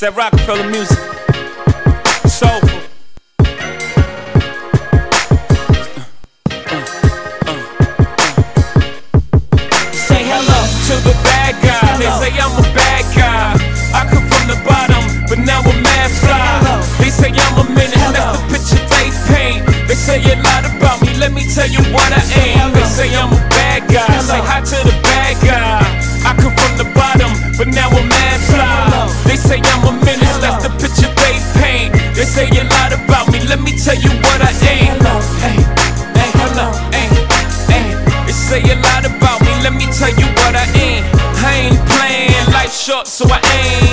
that Rockefeller music. Soulful. Say hello To the bad guy, they say I'm a bad guy. I come from the bottom, but now I'm mad fly. They say I'm a menace, that's the picture they paint. They say a lot about me, let me tell you what I ain't. They say I'm a bad guy, say hi to the bad guy. I come from the bottom, but now I'm mad fly. They say I'm a menace, that's the picture they paint. They say a lot about me, let me tell you what I ain't. Hey, hey, hello, hey, hey. They say a lot about me, let me tell you what I ain't. I ain't playing, life short, so I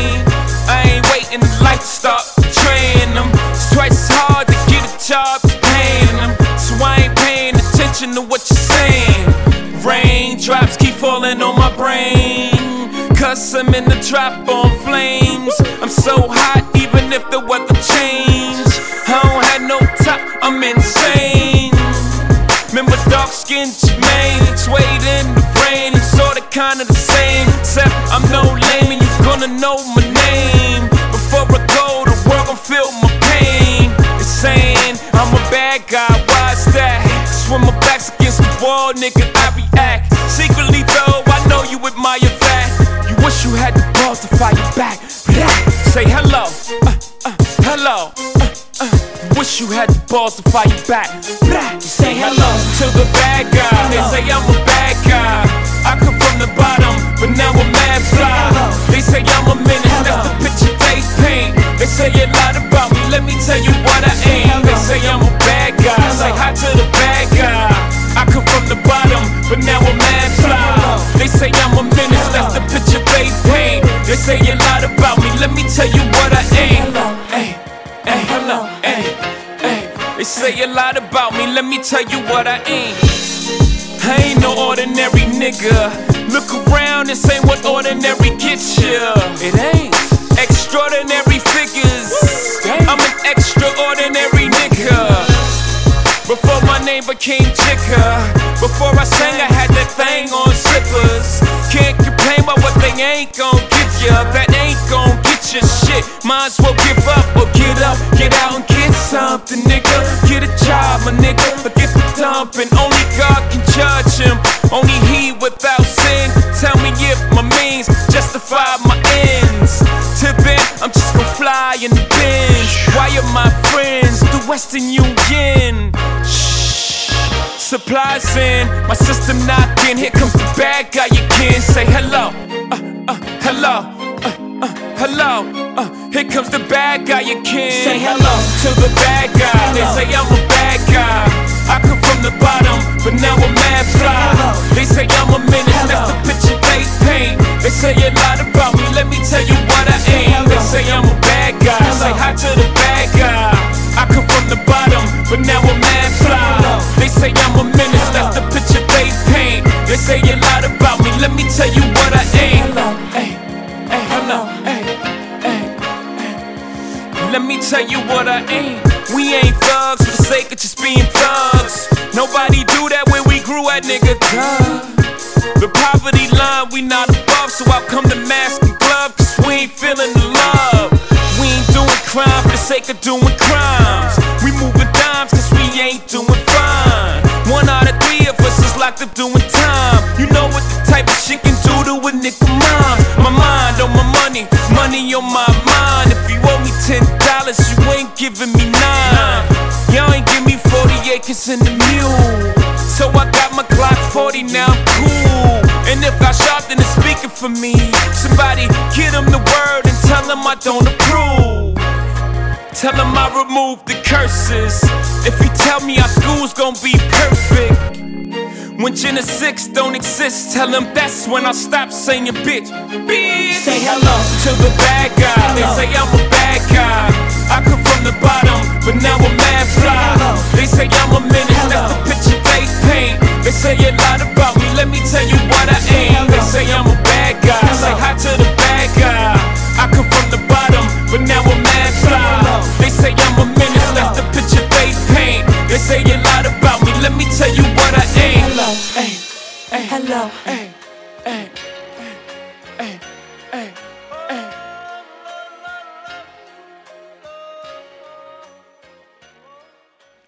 ain't waiting till life to start training them. It's twice as hard to get a job as paying them. So I ain't paying attention to what you're saying. Raindrops keep falling on my brain, cause I'm in the drop on flames. I'm so hot even if the weather change. I don't have no top, I'm insane. Remember dark-skinned Jermaine, swayed in the rain. It's sorta kinda the same, except I'm no lame and you're gonna know my name. Before I go, the world gon' feel my pain. It's saying I'm a bad guy, why's that? Cause when my back's against the wall, nigga, I react. Secretly though, I know you admire that. You wish you had the balls to fire back. Say hello, hello. Wish you had the balls to fight back. Say hello To the bad guy, they say I'm a bad guy. I come from the bottom, but now I'm mad fly. They say I'm a menace, that's the picture they paint. They say a lot about me, let me tell you what I ain't. They say I'm a bad guy, say hi to the bad guy. I come from the bottom, but now I'm mad fly. They say I'm a menace, that's the picture they paint. They say a lot about me, let me tell you what I ain't. Hey, hey, hello, hey. They say a lot about me, let me tell you what I ain't. I ain't no ordinary nigga. Look around, this ain't what ordinary gets ya. It ain't. Extraordinary figures. I'm an extraordinary nigga. Before my name became Jigga, before I sang I had that thing on slippers. Can't complain about what they ain't gon' give ya. That ain't gon' get ya shit. Might as well give up or get up, get out and get something, nigga. Get a job, my nigga. Forget the dumping. Only God can judge him. Only he without sin. Tell me if my means justify my ends. Till then, I'm just gon' fly in the Benz. Why are my friends the Western Union? Supplies in, my system knocking. Here comes the bad guy, you can't say hello. Hello. Hello. Here comes the bad guy, you can't Say hello To the bad guy, they say I'm a bad guy. I come from the bottom, but now I'm mad fly. They say I'm a menace, that's the picture they paint. They say a lot about me, let me tell you what I ain't. They say I'm a bad guy, say hi to the bad guy. I come from the bottom, but now I'm mad fly. They say I'm a menace, that's the picture they paint. They say a lot about me, let me tell you what I ain't. Hey, hey, hello, hey, hey, hey. Let me tell you what I ain't. We ain't thugs for the sake of just being thugs. Nobody do that where we grew at, nigga. The poverty line we not above, so out come the mask and glove, cause we ain't feeling the love. We ain't doing crime for the sake of doing crimes. We moving dimes cause we ain't doing fine. 1 out of 3 of us is locked up doing time. You know what the type of shit can do to a nigga mind. My mind on my money, money on my mind. If you owe me $10, you ain't giving me 9. Y'all ain't give me 40 acres in the mule. So I got my Glock 40, now I'm cool. And if I shot, then it's speaking for me. Somebody get him the word and tell him I don't approve. Tell him I removed the curses. If he tell me our school's gon' be perfect, when Gen 6 don't exist, tell him that's when I stop saying bitch. Say hello To the bad guy, they say I'm a bad guy. I come from the bottom, but now I'm mad fly. They say I'm a menace, that's the picture they paint. They say a lot about me, let me tell you what I ain't. They say I'm a bad guy, say hi to the bad guy. I come from the bottom, but now I'm mad fly. They say I'm a menace, that's the picture they paint. They say a lot about me, let me tell you what I ain't. Hello, hey, hey, hello, hey, hey, hey, hey, hey.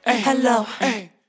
hello. Hey.